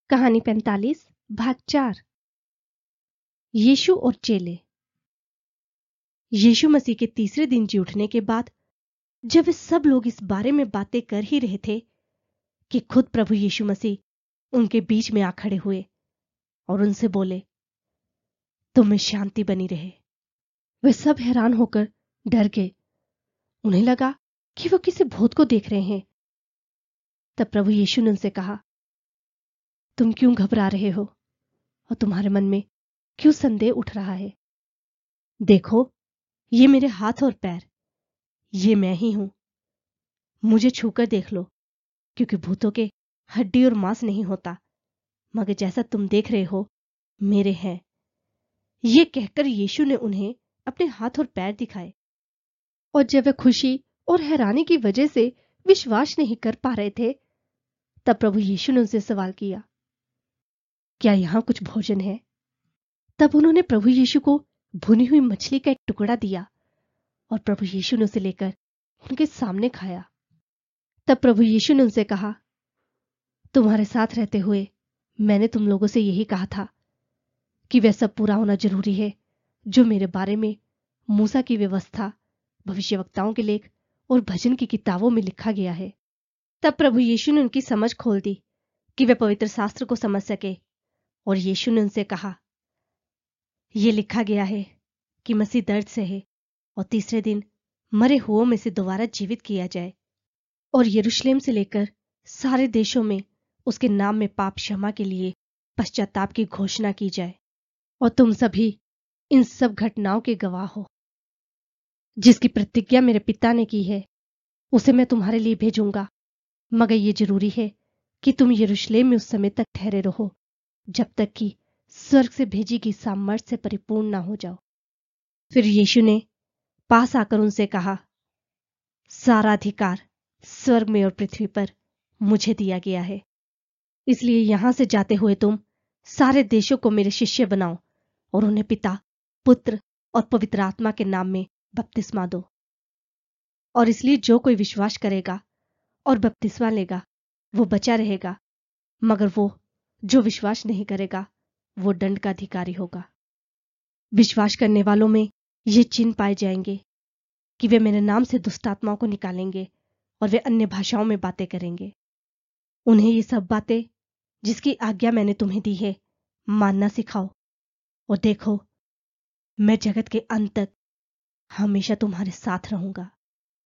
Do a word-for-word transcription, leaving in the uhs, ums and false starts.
कहानी पैंतालीस भाग चार। यीशु और चेले। यीशु मसीह के तीसरे दिन जी उठने के बाद जब वे सब लोग इस बारे में बातें कर ही रहे थे कि खुद प्रभु यीशु मसीह उनके बीच में आ खड़े हुए और उनसे बोले, तुम में शांति बनी रहे। वे सब हैरान होकर डर गए। उन्हें लगा कि वो किसी भूत को देख रहे हैं। तब प्रभु यीशु ने उनसे कहा, तुम क्यों घबरा रहे हो और तुम्हारे मन में क्यों संदेह उठ रहा है? देखो, ये मेरे हाथ और पैर, ये मैं ही हूं। मुझे छूकर देख लो, क्योंकि भूतों के हड्डी और मांस नहीं होता, मगर जैसा तुम देख रहे हो मेरे हैं। ये कहकर यीशु ने उन्हें अपने हाथ और पैर दिखाए। और जब वे खुशी और हैरानी की वजह से विश्वास नहीं कर पा रहे थे, तब प्रभु यीशु ने उनसे सवाल किया, क्या यहां कुछ भोजन है? तब उन्होंने प्रभु यीशु को भुनी हुई मछली का एक टुकड़ा दिया और प्रभु यीशु ने उसे लेकर उनके सामने खाया। तब प्रभु यीशु ने उनसे कहा, तुम्हारे साथ रहते हुए मैंने तुम लोगों से यही कहा था कि वह सब पूरा होना जरूरी है जो मेरे बारे में मूसा की व्यवस्था, भविष्यवक्ताओं के लेख और भजन की किताबों में लिखा गया है। तब प्रभु यीशु ने उनकी समझ खोल दी कि वे पवित्र शास्त्र को समझ सके, और यीशु ने उनसे कहा, यह लिखा गया है कि मसीह दर्द सहे और तीसरे दिन मरे हुओं में से दोबारा जीवित किया जाए, और यरूशलेम से लेकर सारे देशों में उसके नाम में पाप क्षमा के लिए पश्चाताप की घोषणा की जाए। और तुम सभी इन सब घटनाओं के गवाह हो। जिसकी प्रतिज्ञा मेरे पिता ने की है उसे मैं तुम्हारे लिए भेजूंगा, मगर यह जरूरी है कि तुम यरूशलेम में उस समय तक ठहरे रहो जब तक कि स्वर्ग से भेजी गई सामर्थ से परिपूर्ण ना हो जाओ। फिर यीशु ने पास आकर उनसे कहा, सारा अधिकार स्वर्ग में और पृथ्वी पर मुझे दिया गया है, इसलिए यहां से जाते हुए तुम सारे देशों को मेरे शिष्य बनाओ और उन्हें पिता, पुत्र और पवित्र आत्मा के नाम में बपतिस्मा दो। और इसलिए जो कोई विश्वास करेगा और बपतिस्मा लेगा वो बचा रहेगा, मगर वो जो विश्वास नहीं करेगा वो दंड का अधिकारी होगा। विश्वास करने वालों में ये चिन्ह पाए जाएंगे कि वे मेरे नाम से दुष्ट आत्माओं को निकालेंगे और वे अन्य भाषाओं में बातें करेंगे। उन्हें ये सब बातें जिसकी आज्ञा मैंने तुम्हें दी है मानना सिखाओ, और देखो, मैं जगत के अंत तक हमेशा तुम्हारे साथ रहूंगा।